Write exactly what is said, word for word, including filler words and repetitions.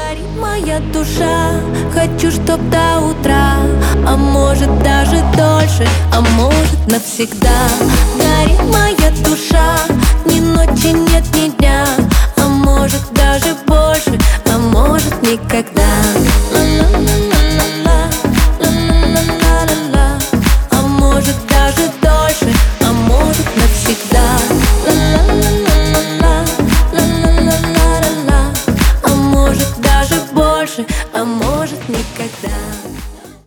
Горит моя душа, хочу, чтоб до утра, а может даже дольше, а может навсегда. Горит моя душа, ни ночи нет, ни дня, а может даже больше, а может никогда.